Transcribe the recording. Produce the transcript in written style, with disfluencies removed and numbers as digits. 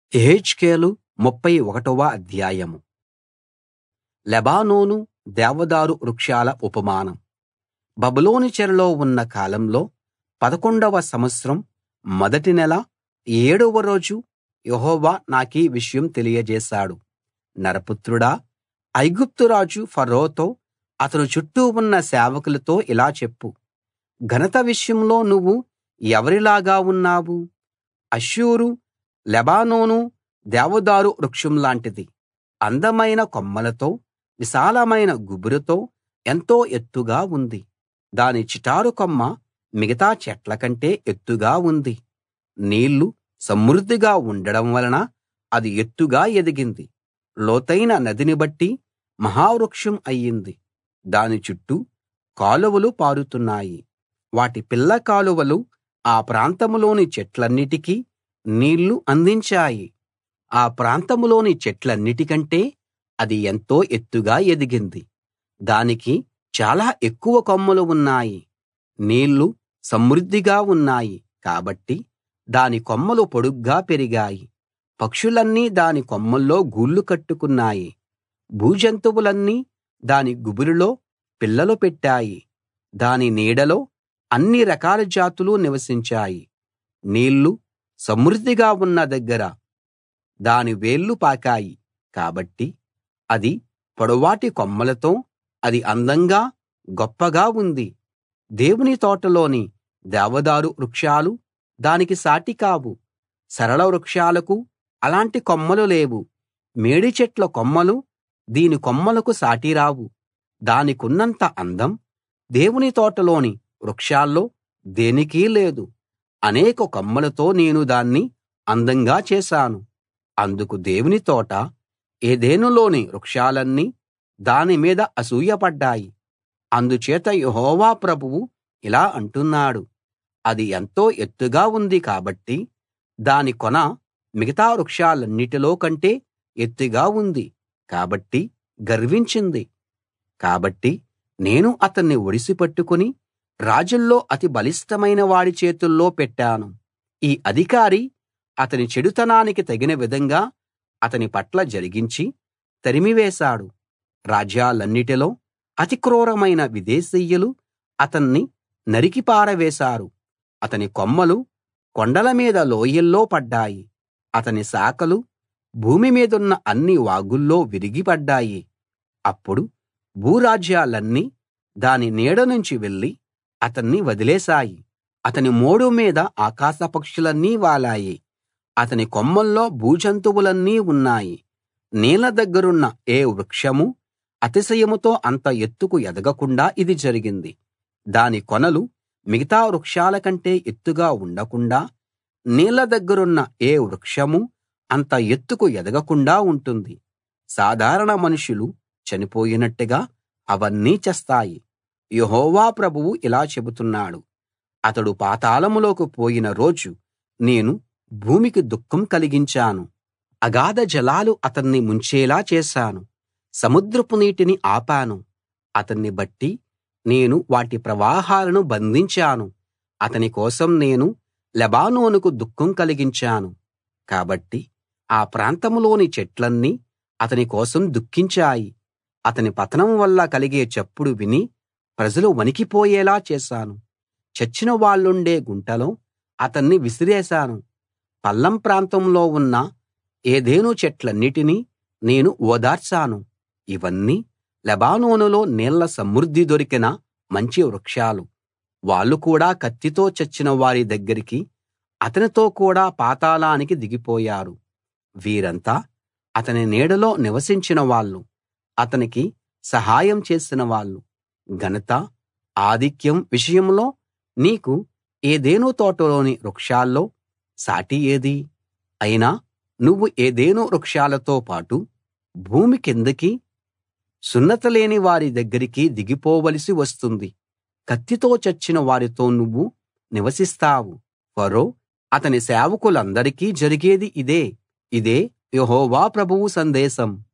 యెహెజ్కేలు 31వ అధ్యాయం. లెబానోను దేవదారు వృక్షాల ఉపమానం. బబులోను చెరలో ఉన్న కాలంలో 11వ సంవత్సరం మొదటి నెల 7వ రోజు యెహోవా నాకీ విషయం తెలియజేశాడు. నరపుత్రుడా, ఐగుప్తు రాజు ఫరోతో అతని చుట్టూ ఉన్న సేవకులతో ఇలా చెప్పు. ఘనత విషయంలో నువ్వు ఎవరిలాగా ఉన్నావు? అష్షూరు లెబానోను దేవదారు వృక్షం లాంటిది. అందమైన కొమ్మలతో విశాలమైన గుబురుతో ఎంతో ఎత్తుగా ఉంది. దాని చిటారు కొమ్మ మిగతా చెట్ల కంటే ఎత్తుగా ఉంది. నీళ్లు సమృద్ధిగా ఉండడం వలన అది ఎత్తుగా ఎదిగింది. లోతైన నదిని బట్టి మహావృక్షం అయింది. దాని చుట్టూ కాలువలు పారుతున్నాయి. వాటి పిల్ల కాలువలు ఆ ప్రాంతంలోని చెట్లన్నిటికీ నీళ్లు అందించాయి. ఆ ప్రాంతంలోని చెట్లన్నిటికంటే అది ఎంతో ఎత్తుగా ఎదిగింది. దానికి చాలా ఎక్కువ కొమ్మలు ఉన్నాయి. నీళ్లు సమృద్ధిగా ఉన్నాయి కాబట్టి దాని కొమ్మలు పొడుగ్గా పెరిగాయి. పక్షులన్నీ దాని కొమ్మల్లో గూళ్లు కట్టుకున్నాయి. భూజంతువులన్నీ దాని గుబురులో పిల్లలు పెట్టాయి. దాని నీడలో అన్ని రకాల జాతులు నివసించాయి. నీళ్లు సమృద్ధిగా ఉన్న దగ్గర దాని వేళ్ళు పాకాయి కాబట్టి అది పొడవాటి కొమ్మలతో అది అందంగా గొప్పగా ఉంది. దేవుని తోటలోని దేవదారు వృక్షాలు దానికి సాటి కావు. సరళ వృక్షాలకు అలాంటి కొమ్మలు లేవు. మేడి చెట్ల కొమ్మలు దీని కొమ్మలకు సాటి రావు. దానికున్నంత అందం దేవుని తోటలోని వృక్షాల్లో దేనికీ లేదు. అనేక కొమ్మలతో నేను దాన్ని అందంగా చేశాను. అందుకు దేవుని తోట ఏదెనులోని వృక్షాలన్నీ దాని మీద అసూయపడ్డాయి. అందుచేత యెహోవా ప్రభువు ఇలా అంటున్నాడు, అది ఎంతో ఎత్తుగా ఉంది కాబట్టి దాని కొన మిగతా వృక్షాలన్నిటిలో కంటే ఎత్తుగా ఉంది కాబట్టి గర్వించింది. కాబట్టి నేను అతన్ని ఒడిసి పట్టుకుని రాజుల్లో అతి బలిష్ఠమైన వాడి చేతుల్లో పెట్టాను. ఈ అధికారి అతని చెడుతనానికి తగిన విధంగా అతని పట్ల జరిగించి తరిమివేశాడు. రాజ్యాలన్నిటిలో అతి క్రూరమైన విదేశీయులు అతన్ని నరికి పారవేశారు. అతని కొమ్మలు కొండల మీద లోయల్లో పడ్డాయి. అతని శాఖలు భూమి మీదున్న అన్ని వాగుల్లో విరిగి పడ్డాయి. అప్పుడు భూరాజ్యాలన్నీ దాని నీడ నుంచి వెళ్లి అతన్ని వదిలేశాయి. అతని మోడు మీద ఆకాశ పక్షులన్నీ వాలాయి. అతని కొమ్మల్లో భూజంతువులన్నీ ఉన్నాయి. నీళ్ల దగ్గరున్న ఏ వృక్షమూ అతిశయంతో అంత ఎత్తుకు ఎదగకుండా ఇది జరిగింది. దాని కొనలు మిగతా వృక్షాల కంటే ఎత్తుగా ఉండకుండా నీళ్ల దగ్గరున్న ఏ వృక్షమూ అంత ఎత్తుకు ఎదగకుండా ఉంటుంది. సాధారణ మనుషులు చనిపోయినట్టుగా అవన్నీ చస్తాయి. యెహోవా ప్రభువు ఇలా చెబుతున్నాడు, అతడు పాతాళంలోకి పోయిన రోజు నేను భూమికి దుఃఖం కలిగించాను. అగాధ జలాలు అతన్ని ముంచేలా చేశాను. సముద్రపు నీటిని ఆపాను. అతన్ని బట్టి నేను వాటి ప్రవాహాలను బంధించాను. అతని కోసం నేను లెబానోనుకు దుఃఖం కలిగించాను. కాబట్టి ఆ ప్రాంతంలోని చెట్లన్నీ అతని కోసం దుఃఖించాయి. అతని పతనం వల్ల కలిగే చప్పుడు విని ప్రజలు వణికిపోయేలా చేశాను. చచ్చిన వాళ్ళుండే గుంటలో అతన్ని విసిరేశాను. పల్లం ప్రాంతంలో ఉన్న ఏదెను చెట్లన్నిటినీ నేను ఓదార్చాను. ఇవన్నీ లెబానోనులో నీళ్ల సమృద్ధి దొరికిన మంచి వృక్షాలు. వాళ్ళు కూడా కత్తితో చచ్చిన వారి దగ్గరికి అతనితో కూడా పాతాళానికి దిగిపోయారు. వీరంతా అతని నీడలో నివసించిన వాళ్ళు, అతనికి సహాయం చేసిన వాళ్ళు. ఘనత, ఆధిక్యం విషయంలో నీకు ఏదెను తోటలోని వృక్షాల్లో సాటి ఏది? అయినా నువ్వు ఏదెను వృక్షాలతో పాటు భూమి కిందకి సున్నతిలేని వారి దగ్గరికి దిగిపోవలసి వస్తుంది. కత్తితో చచ్చిన వారితో నువ్వు నివసిస్తావు. ఫరో అతని సేవకులందరికీ జరిగేది ఇదే. ఇదే యెహోవా ప్రభువు సందేశం.